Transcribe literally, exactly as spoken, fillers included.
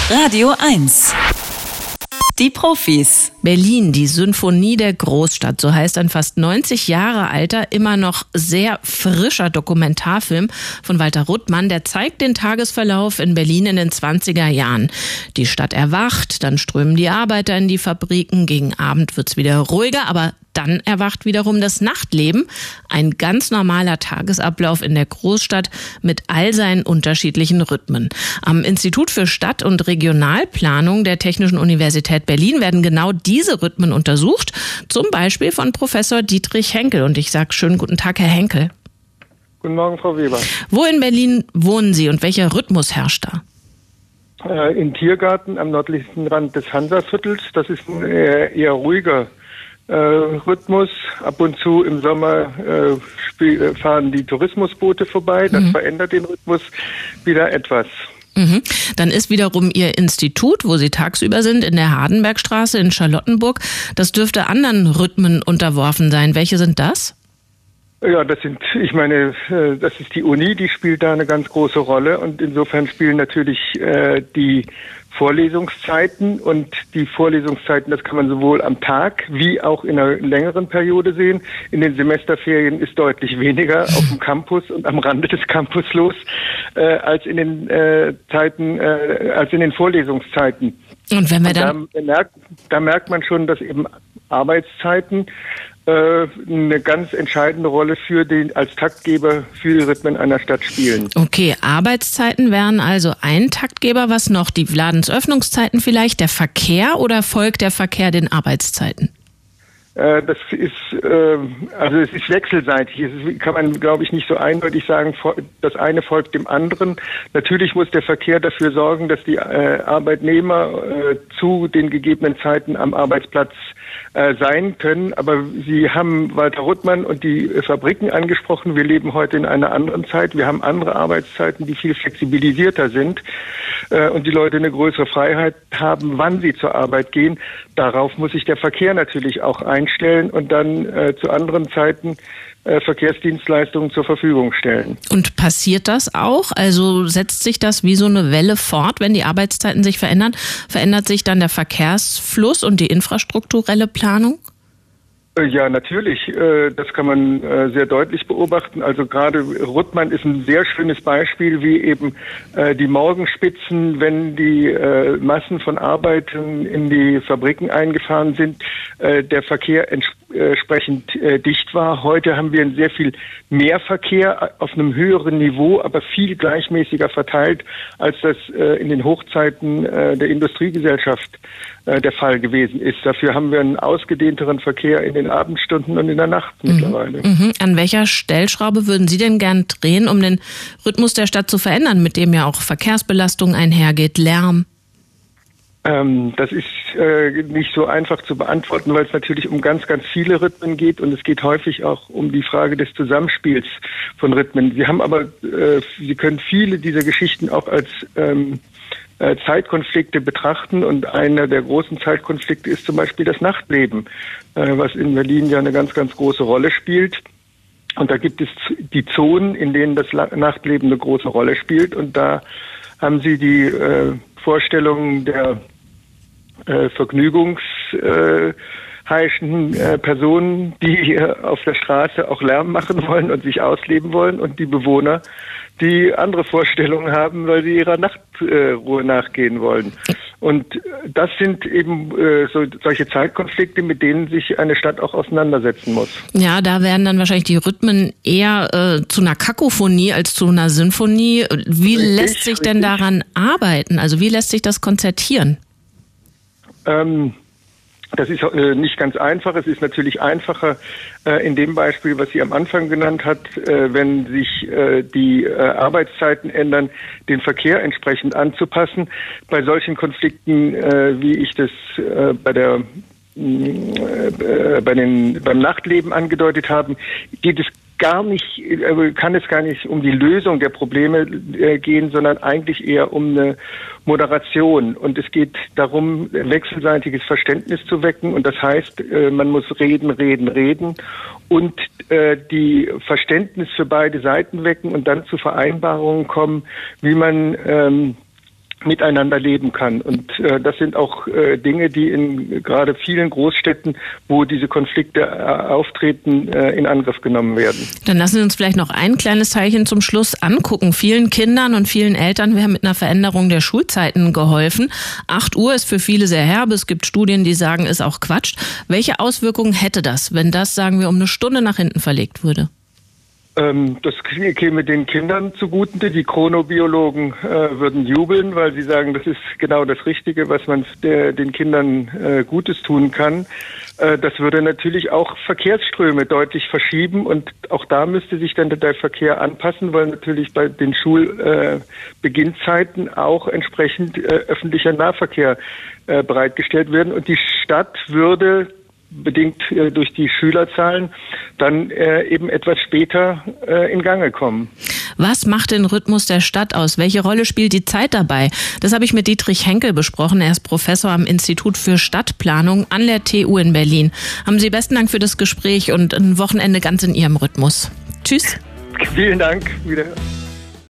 Radio eins. Die Profis. Berlin, die Symphonie der Großstadt, so heißt ein fast neunzig Jahre alter, immer noch sehr frischer Dokumentarfilm von Walter Ruttmann, der zeigt den Tagesverlauf in Berlin in den zwanziger Jahren. Die Stadt erwacht, dann strömen die Arbeiter in die Fabriken, gegen Abend wird's wieder ruhiger, aber dann erwacht wiederum das Nachtleben, ein ganz normaler Tagesablauf in der Großstadt mit all seinen unterschiedlichen Rhythmen. Am Institut für Stadt- und Regionalplanung der Technischen Universität Berlin werden genau diese Rhythmen untersucht, zum Beispiel von Professor Dietrich Henkel. Und ich sage schönen guten Tag, Herr Henkel. Guten Morgen, Frau Weber. Wo in Berlin wohnen Sie und welcher Rhythmus herrscht da? Äh, in Tiergarten am nördlichsten Rand des Hansaviertels. Das ist ein eher, eher ruhiger Äh, Rhythmus. Ab und zu im Sommer äh, spiel, fahren die Tourismusboote vorbei. Das mhm. verändert den Rhythmus wieder etwas. Mhm. Dann ist wiederum Ihr Institut, wo Sie tagsüber sind, in der Hardenbergstraße in Charlottenburg. Das dürfte anderen Rhythmen unterworfen sein. Welche sind das? Ja, das sind, ich meine, das ist die Uni, die spielt da eine ganz große Rolle und insofern spielen natürlich äh, die Vorlesungszeiten und die Vorlesungszeiten, das kann man sowohl am Tag wie auch in einer längeren Periode sehen. In den Semesterferien ist deutlich weniger auf dem Campus und am Rande des Campus los äh, als in den äh, Zeiten, äh, als in den Vorlesungszeiten. Und wenn wir dann und da, merkt, da merkt man schon, dass eben Arbeitszeiten eine ganz entscheidende Rolle für den als Taktgeber für die Rhythmen einer Stadt spielen. Okay, Arbeitszeiten wären also ein Taktgeber. Was noch? Die Ladensöffnungszeiten vielleicht, der Verkehr oder folgt der Verkehr den Arbeitszeiten? Das ist, also es ist wechselseitig. Es kann man, glaube ich, nicht so eindeutig sagen, das eine folgt dem anderen. Natürlich muss der Verkehr dafür sorgen, dass die Arbeitnehmer zu den gegebenen Zeiten am Arbeitsplatz sein können. Aber Sie haben Walter Ruttmann und die Fabriken angesprochen. Wir leben heute in einer anderen Zeit. Wir haben andere Arbeitszeiten, die viel flexibilisierter sind und die Leute eine größere Freiheit haben, wann sie zur Arbeit gehen. Darauf muss sich der Verkehr natürlich auch einstellen und dann äh, zu anderen Zeiten äh, Verkehrsdienstleistungen zur Verfügung stellen. Und passiert das auch? Also setzt sich das wie so eine Welle fort, wenn die Arbeitszeiten sich verändern? Verändert sich dann der Verkehrsfluss und die infrastrukturelle Planung? Ja, natürlich. Das kann man sehr deutlich beobachten. Also gerade Ruttmann ist ein sehr schönes Beispiel, wie eben die Morgenspitzen, wenn die Massen von Arbeitern in die Fabriken eingefahren sind, der Verkehr entsprechend dicht war. Heute haben wir sehr viel mehr Verkehr auf einem höheren Niveau, aber viel gleichmäßiger verteilt, als das in den Hochzeiten der Industriegesellschaft der Fall gewesen ist. Dafür haben wir einen ausgedehnteren Verkehr in den Abendstunden und in der Nacht mhm. mittlerweile. Mhm. An welcher Stellschraube würden Sie denn gern drehen, um den Rhythmus der Stadt zu verändern, mit dem ja auch Verkehrsbelastung einhergeht, Lärm? Ähm, das ist äh, nicht so einfach zu beantworten, weil es natürlich um ganz, ganz viele Rhythmen geht und es geht häufig auch um die Frage des Zusammenspiels von Rhythmen. Sie haben aber, äh, Sie können viele dieser Geschichten auch als ähm, Zeitkonflikte betrachten und einer der großen Zeitkonflikte ist zum Beispiel das Nachtleben, was in Berlin ja eine ganz, ganz große Rolle spielt. Und da gibt es die Zonen, in denen das Nachtleben eine große Rolle spielt und da haben Sie die äh, Vorstellungen der äh, vergnügungsheischenden äh, Personen, die auf der Straße auch Lärm machen wollen und sich ausleben wollen und die Bewohner, die andere Vorstellungen haben, weil sie ihrer Nachtruhe äh, nachgehen wollen. Und das sind eben äh, so, solche Zeitkonflikte, mit denen sich eine Stadt auch auseinandersetzen muss. Ja, da werden dann wahrscheinlich die Rhythmen eher äh, zu einer Kakophonie als zu einer Sinfonie. Wie richtig, lässt sich denn richtig. daran arbeiten? Also wie lässt sich das konzertieren? Ähm, Das ist äh, nicht ganz einfach. Es ist natürlich einfacher äh, in dem Beispiel, was sie am Anfang genannt hat, äh, wenn sich äh, die äh, Arbeitszeiten ändern, den Verkehr entsprechend anzupassen. Bei solchen Konflikten, äh, wie ich das äh, bei der äh, bei den beim Nachtleben angedeutet habe, geht es gar nicht, kann es gar nicht um die Lösung der Probleme äh, gehen, sondern eigentlich eher um eine Moderation. Und es geht darum, wechselseitiges Verständnis zu wecken. Und das heißt, äh, man muss reden, reden, reden und äh, die Verständnis für beide Seiten wecken und dann zu Vereinbarungen kommen, wie man ähm, miteinander leben kann. Und äh, das sind auch äh, Dinge, die in gerade vielen Großstädten, wo diese Konflikte äh, auftreten, äh, in Angriff genommen werden. Dann lassen Sie uns vielleicht noch ein kleines Teilchen zum Schluss angucken. Vielen Kindern und vielen Eltern wäre mit einer Veränderung der Schulzeiten geholfen. acht Uhr ist für viele sehr herbe. Es gibt Studien, die sagen, ist auch Quatsch. Welche Auswirkungen hätte das, wenn das, sagen wir, um eine Stunde nach hinten verlegt würde? Das käme den Kindern zugute. Die Chronobiologen äh, würden jubeln, weil sie sagen, das ist genau das Richtige, was man der, den Kindern äh, Gutes tun kann. Äh, das würde natürlich auch Verkehrsströme deutlich verschieben und auch da müsste sich dann der Verkehr anpassen, weil natürlich bei den Schulbeginnzeiten äh, auch entsprechend äh, öffentlicher Nahverkehr äh, bereitgestellt werden und die Stadt würde bedingt äh, durch die Schülerzahlen dann äh, eben etwas später äh, in Gange kommen. Was macht den Rhythmus der Stadt aus? Welche Rolle spielt die Zeit dabei? Das habe ich mit Dietrich Henkel besprochen. Er ist Professor am Institut für Stadtplanung an der T U in Berlin. Haben Sie besten Dank für das Gespräch und ein Wochenende ganz in Ihrem Rhythmus. Tschüss. Vielen Dank. Wiederhören.